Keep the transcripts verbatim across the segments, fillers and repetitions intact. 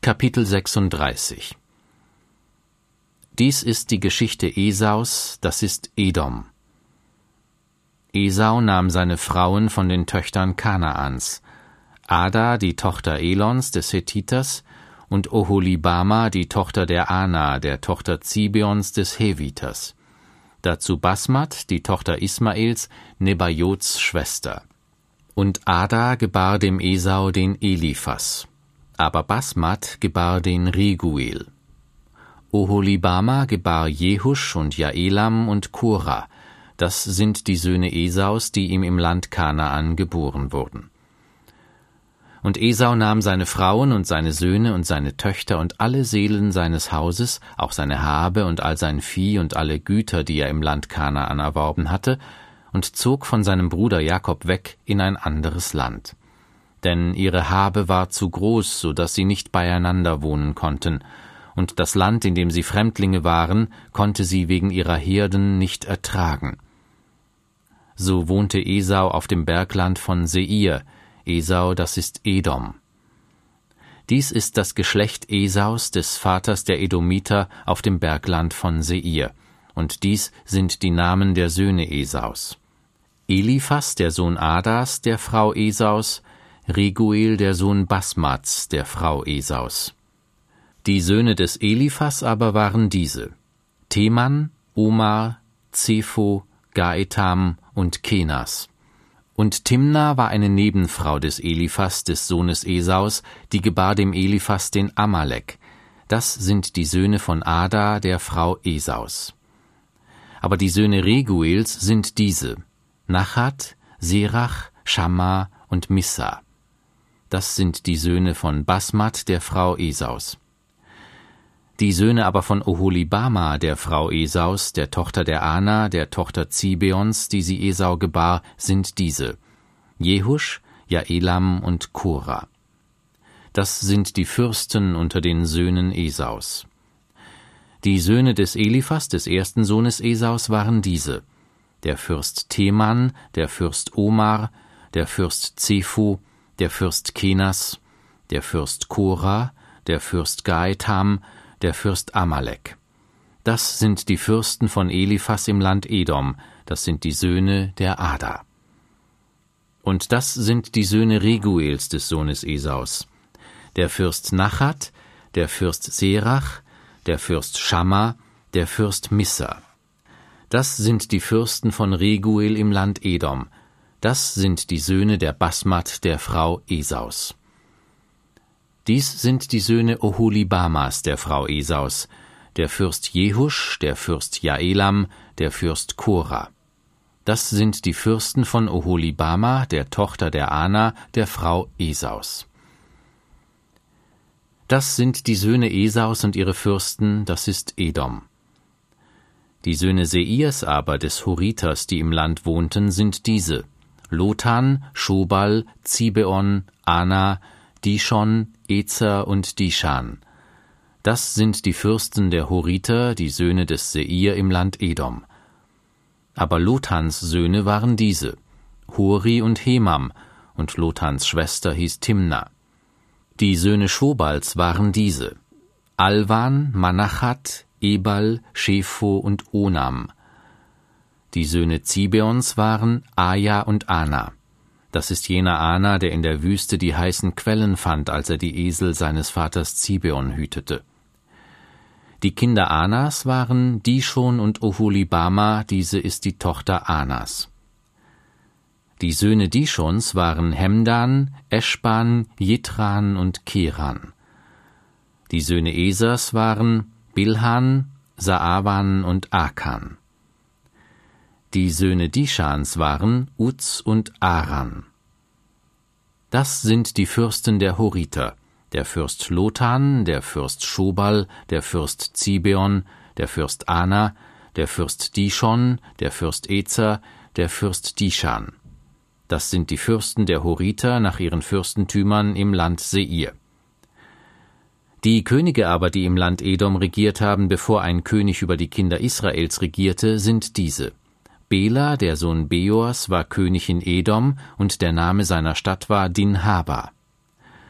Kapitel sechsunddreißig. Dies ist die Geschichte Esaus, das ist Edom. Esau nahm seine Frauen von den Töchtern Kanaans, Ada, die Tochter Elons des Hethiters, und Oholibama, die Tochter der Ana, der Tochter Zibeons des Heviters. Dazu Basmat, die Tochter Ismaels, Nebajots Schwester. Und Ada gebar dem Esau den Eliphas. Aber Basmat gebar den Reguel. Oholibama gebar Jehusch und Jaelam und Kora. Das sind die Söhne Esaus, die ihm im Land Kanaan geboren wurden. Und Esau nahm seine Frauen und seine Söhne und seine Töchter und alle Seelen seines Hauses, auch seine Habe und all sein Vieh und alle Güter, die er im Land Kanaan erworben hatte, und zog von seinem Bruder Jakob weg in ein anderes Land. Denn ihre Habe war zu groß, so dass sie nicht beieinander wohnen konnten, und das Land, in dem sie Fremdlinge waren, konnte sie wegen ihrer Herden nicht ertragen. So wohnte Esau auf dem Bergland von Seir. Esau, das ist Edom. Dies ist das Geschlecht Esaus, des Vaters der Edomiter, auf dem Bergland von Seir. Und dies sind die Namen der Söhne Esaus: Eliphas, der Sohn Adas, der Frau Esaus, Reguel, der Sohn Basmats, der Frau Esaus. Die Söhne des Eliphas aber waren diese: Teman, Omar, Zepho, Gaetam und Kenas. Und Timna war eine Nebenfrau des Eliphas, des Sohnes Esaus, die gebar dem Eliphas den Amalek. Das sind die Söhne von Ada, der Frau Esaus. Aber die Söhne Reguels sind diese: Nachat, Serach, Schamma und Missa. Das sind die Söhne von Basmat, der Frau Esaus. Die Söhne aber von Oholibama, der Frau Esaus, der Tochter der Ana, der Tochter Zibeons, die sie Esau gebar, sind diese: Jehusch, Jaelam und Kora. Das sind die Fürsten unter den Söhnen Esaus. Die Söhne des Eliphas, des ersten Sohnes Esaus, waren diese: der Fürst Teman, der Fürst Omar, der Fürst Zepho, der Fürst Kenas, der Fürst Kora, der Fürst Gaetam, der Fürst Amalek. Das sind die Fürsten von Eliphas im Land Edom, das sind die Söhne der Ada. Und das sind die Söhne Reguels, des Sohnes Esaus: der Fürst Nachat, der Fürst Serach, der Fürst Schamma, der Fürst Missa. Das sind die Fürsten von Reguel im Land Edom, das sind die Söhne der Basmat, der Frau Esaus. Dies sind die Söhne Oholibamas, der Frau Esaus: der Fürst Jehusch, der Fürst Jaelam, der Fürst Kora. Das sind die Fürsten von Oholibama, der Tochter der Ana, der Frau Esaus. Das sind die Söhne Esaus und ihre Fürsten, das ist Edom. Die Söhne Seirs aber, des Horiters, die im Land wohnten, sind diese: Lotan, Schobal, Zibeon, Ana, Dishon, Ezer und Dishan. Das sind die Fürsten der Horiter, die Söhne des Seir im Land Edom. Aber Lotans Söhne waren diese: Hori und Hemam, und Lotans Schwester hieß Timna. Die Söhne Schobals waren diese: Alvan, Manachat, Ebal, Shepho und Onam. Die Söhne Zibeons waren Aja und Ana. Das ist jener Ana, der in der Wüste die heißen Quellen fand, als er die Esel seines Vaters Zibeon hütete. Die Kinder Anas waren Dishon und Oholibama, diese ist die Tochter Anas. Die Söhne Dishons waren Hemdan, Eschban, Jitran und Keran. Die Söhne Esers waren Bilhan, Saavan und Akan. Die Söhne Dishans waren Uz und Aran. Das sind die Fürsten der Horiter: der Fürst Lotan, der Fürst Schobal, der Fürst Zibeon, der Fürst Ana, der Fürst Dishon, der Fürst Ezer, der Fürst Dishan. Das sind die Fürsten der Horiter nach ihren Fürstentümern im Land Seir. Die Könige aber, die im Land Edom regiert haben, bevor ein König über die Kinder Israels regierte, sind diese: Bela, der Sohn Beors, war König in Edom, und der Name seiner Stadt war Dinhaba.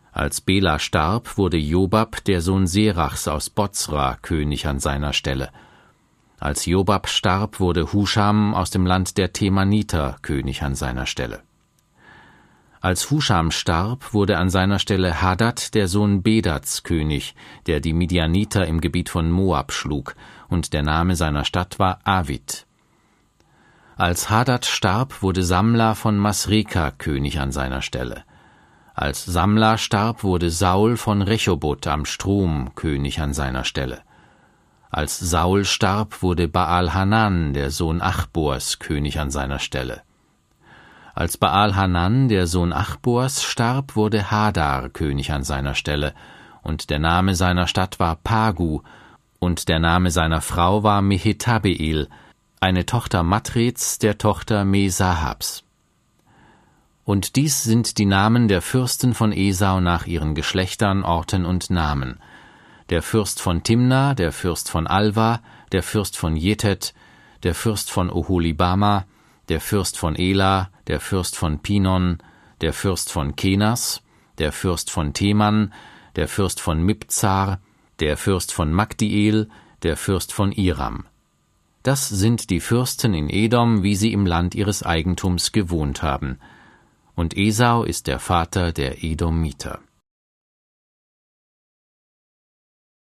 Als Bela starb, wurde Jobab, der Sohn Serachs aus Bozra, König an seiner Stelle. Als Jobab starb, wurde Huscham aus dem Land der Temaniter König an seiner Stelle. Als Huscham starb, wurde an seiner Stelle Hadad, der Sohn Bedats, König, der die Midianiter im Gebiet von Moab schlug, und der Name seiner Stadt war Avid. Als Hadad starb, wurde Samla von Masreka König an seiner Stelle. Als Samla starb, wurde Saul von Rechoboth am Strom König an seiner Stelle. Als Saul starb, wurde Baal-Hanan, der Sohn Achbors, König an seiner Stelle. Als Baal-Hanan, der Sohn Achbors, starb, wurde Hadar König an seiner Stelle, und der Name seiner Stadt war Pagu, und der Name seiner Frau war Mehetabeel, eine Tochter Matreds, der Tochter Mesahabs. Und dies sind die Namen der Fürsten von Esau nach ihren Geschlechtern, Orten und Namen: der Fürst von Timna, der Fürst von Alva, der Fürst von Jetet, der Fürst von Oholibama, der Fürst von Ela, der Fürst von Pinon, der Fürst von Kenas, der Fürst von Teman, der Fürst von Mibzar, der Fürst von Magdiel, der Fürst von Iram. Das sind die Fürsten in Edom, wie sie im Land ihres Eigentums gewohnt haben. Und Esau ist der Vater der Edomiter.